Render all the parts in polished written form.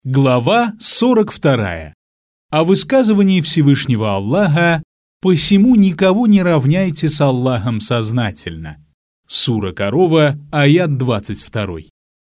Глава 42. О высказывании Всевышнего Аллаха «Посему никого не равняйте с Аллахом сознательно». Сура Корова, аят 22.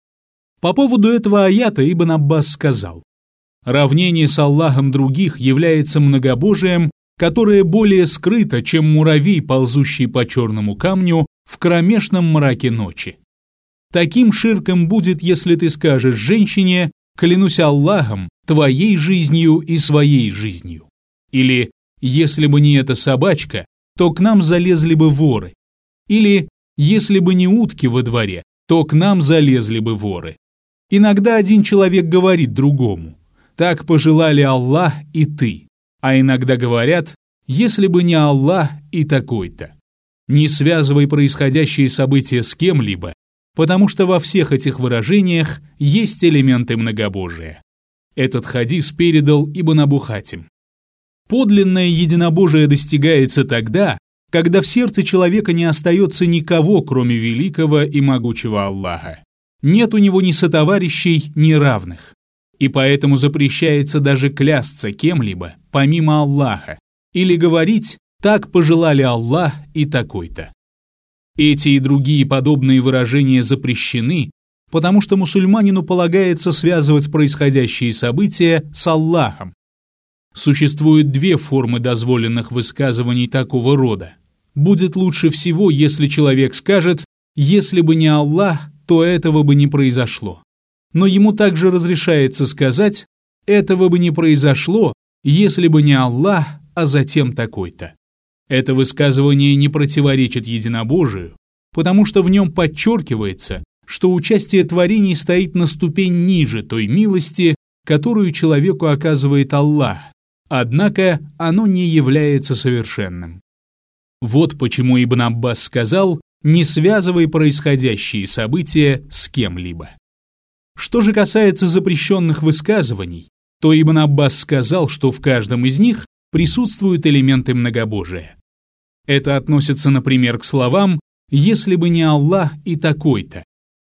По поводу этого аята Ибн Аббас сказал: «Равнение с Аллахом других является многобожием, которое более скрыто, чем муравей, ползущий по черному камню в кромешном мраке ночи. Таким ширком будет, если ты скажешь женщине: клянусь Аллахом, твоей жизнью и своей жизнью. Или, если бы не эта собачка, то к нам залезли бы воры. Или, если бы не утки во дворе, то к нам залезли бы воры». Иногда один человек говорит другому: «Так пожелали Аллах и ты». А иногда говорят: «Если бы не Аллах и такой-то». Не связывай происходящие события с кем-либо, потому что во всех этих выражениях есть элементы многобожия. Этот хадис передал Ибн Абу Хатим. Подлинное единобожие достигается тогда, когда в сердце человека не остается никого, кроме великого и могучего Аллаха. Нет у него ни сотоварищей, ни равных. И поэтому запрещается даже клясться кем-либо, помимо Аллаха, или говорить: «Так пожелали Аллах и такой-то». Эти и другие подобные выражения запрещены, потому что мусульманину полагается связывать происходящие события с Аллахом. Существует две формы дозволенных высказываний такого рода. Будет лучше всего, если человек скажет: «Если бы не Аллах, то этого бы не произошло». Но ему также разрешается сказать: «Этого бы не произошло, если бы не Аллах, а затем такой-то». Это высказывание не противоречит единобожию, потому что в нем подчеркивается, что участие творений стоит на ступень ниже той милости, которую человеку оказывает Аллах, однако оно не является совершенным. Вот почему Ибн Аббас сказал: «Не связывай происходящие события с кем-либо». Что же касается запрещенных высказываний, то Ибн Аббас сказал, что в каждом из них присутствуют элементы многобожия. Это относится, например, к словам «если бы не Аллах и такой-то».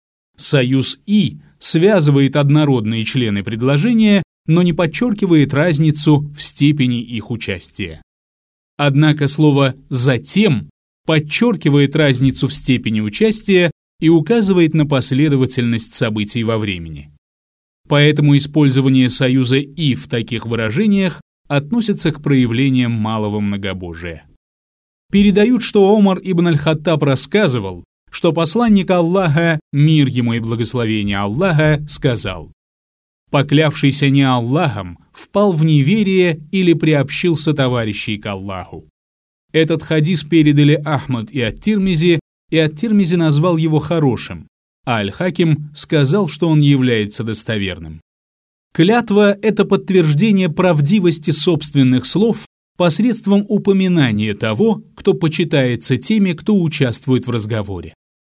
Союз «и» связывает однородные члены предложения, но не подчеркивает разницу в степени их участия. Однако слово «затем» подчеркивает разницу в степени участия и указывает на последовательность событий во времени. Поэтому использование союза «и» в таких выражениях относится к проявлениям малого многобожия. Передают, что Омар ибн аль-Хаттаб рассказывал, что посланник Аллаха, мир ему и благословение Аллаха, сказал: «Поклявшийся не Аллахом впал в неверие или приобщился товарищей к Аллаху». Этот хадис передали Ахмад и ат-Тирмизи, и ат-Тирмизи назвал его хорошим, а Аль-Хаким сказал, что он является достоверным. Клятва – это подтверждение правдивости собственных слов посредством упоминания того, кто почитается теми, кто участвует в разговоре.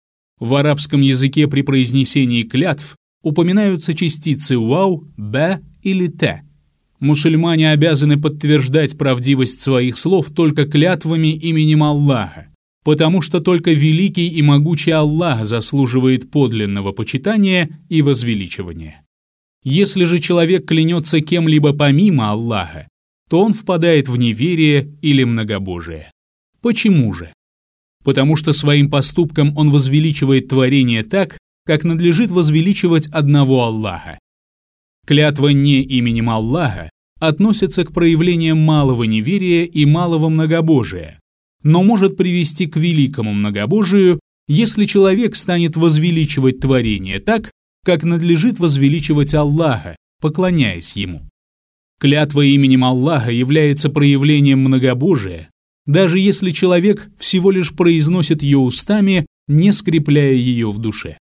В арабском языке при произнесении клятв упоминаются частицы «вау», «б» или «т». Мусульмане обязаны подтверждать правдивость своих слов только клятвами именем Аллаха, потому что только великий и могучий Аллах заслуживает подлинного почитания и возвеличивания. Если же человек клянется кем-либо помимо Аллаха, то он впадает в неверие или многобожие. Почему же? Потому что своим поступком он возвеличивает творение так, как надлежит возвеличивать одного Аллаха. Клятва не именем Аллаха относится к проявлениям малого неверия и малого многобожия, но может привести к великому многобожию, если человек станет возвеличивать творение так, как надлежит возвеличивать Аллаха, поклоняясь Ему. Клятва именем Аллаха является проявлением многобожия, даже если человек всего лишь произносит ее устами, не скрепляя ее в душе.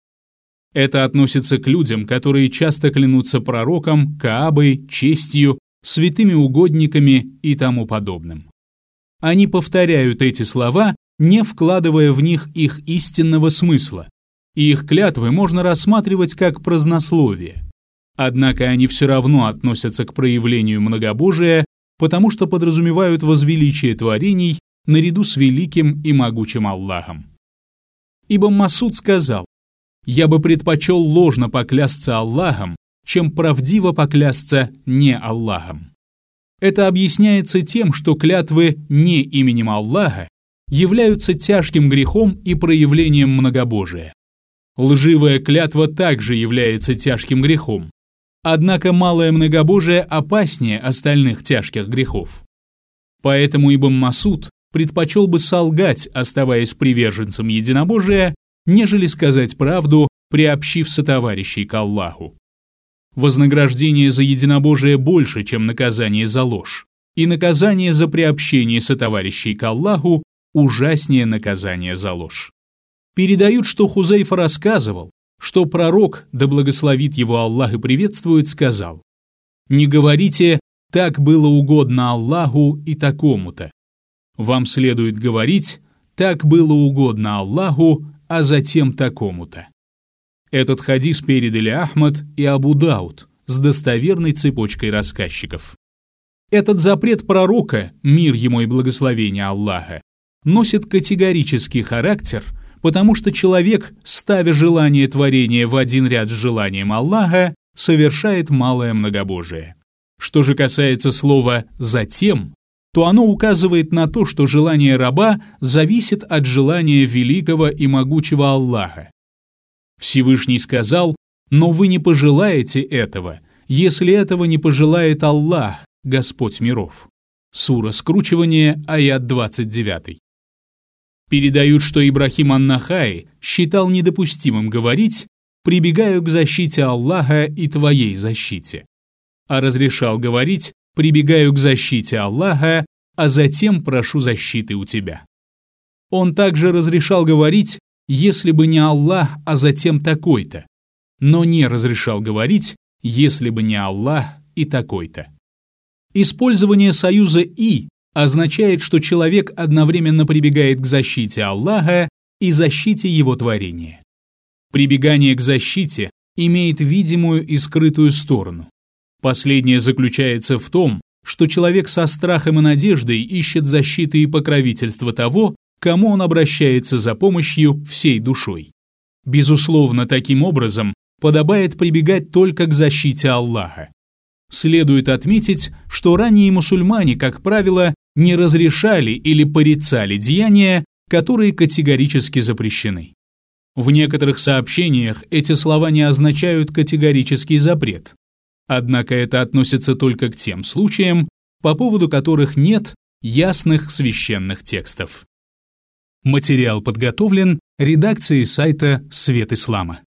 Это относится к людям, которые часто клянутся пророком, Каабой, честью, святыми угодниками и тому подобным. Они повторяют эти слова, не вкладывая в них их истинного смысла, и их клятвы можно рассматривать как празднословие. Однако они все равно относятся к проявлению многобожия, потому что подразумевают возвеличие творений наряду с великим и могучим Аллахом. Ибн Масуд сказал: «Я бы предпочел ложно поклясться Аллахом, чем правдиво поклясться не Аллахом. Это объясняется тем, что клятвы не именем Аллаха являются тяжким грехом и проявлением многобожия. Лживая клятва также является тяжким грехом. Однако малое многобожие опаснее остальных тяжких грехов. Поэтому Ибн Масуд предпочел бы солгать, оставаясь приверженцем единобожия, нежели сказать правду, приобщив сотоварищей к Аллаху. Вознаграждение за единобожие больше, чем наказание за ложь, и наказание за приобщение сотоварищей к Аллаху ужаснее наказания за ложь. Передают, что Хузайфа рассказывал, что пророк, да благословит его Аллах и приветствует, сказал: «Не говорите, так было угодно Аллаху и такому-то. Вам следует говорить, так было угодно Аллаху, а затем такому-то». Этот хадис передали Ахмад и Абу Дауд с достоверной цепочкой рассказчиков. Этот запрет пророка, мир ему и благословение Аллаха, носит категорический характер, потому что человек, ставя желание творения в один ряд с желанием Аллаха, совершает малое многобожие. Что же касается слова «затем», то оно указывает на то, что желание раба зависит от желания великого и могучего Аллаха. Всевышний сказал: «Но вы не пожелаете этого, если этого не пожелает Аллах, Господь миров». Сура Скручивание, аят 29. Передают, что Ибрахим ан-Нахаи считал недопустимым говорить «прибегаю к защите Аллаха и твоей защите», а разрешал говорить «прибегаю к защите Аллаха, а затем прошу защиты у тебя». Он также разрешал говорить «если бы не Аллах, а затем такой-то», но не разрешал говорить «если бы не Аллах и такой-то». Использование союза «и» означает, что человек одновременно прибегает к защите Аллаха и защите его творения. Прибегание к защите имеет видимую и скрытую сторону. Последнее заключается в том, что человек со страхом и надеждой ищет защиты и покровительства того, к кому он обращается за помощью всей душой. Безусловно, таким образом подобает прибегать только к защите Аллаха. Следует отметить, что ранние мусульмане, как правило, не разрешали или порицали деяния, которые категорически запрещены. В некоторых сообщениях эти слова не означают категорический запрет. Однако это относится только к тем случаям, по поводу которых нет ясных священных текстов. Материал подготовлен редакцией сайта «Свет Ислама».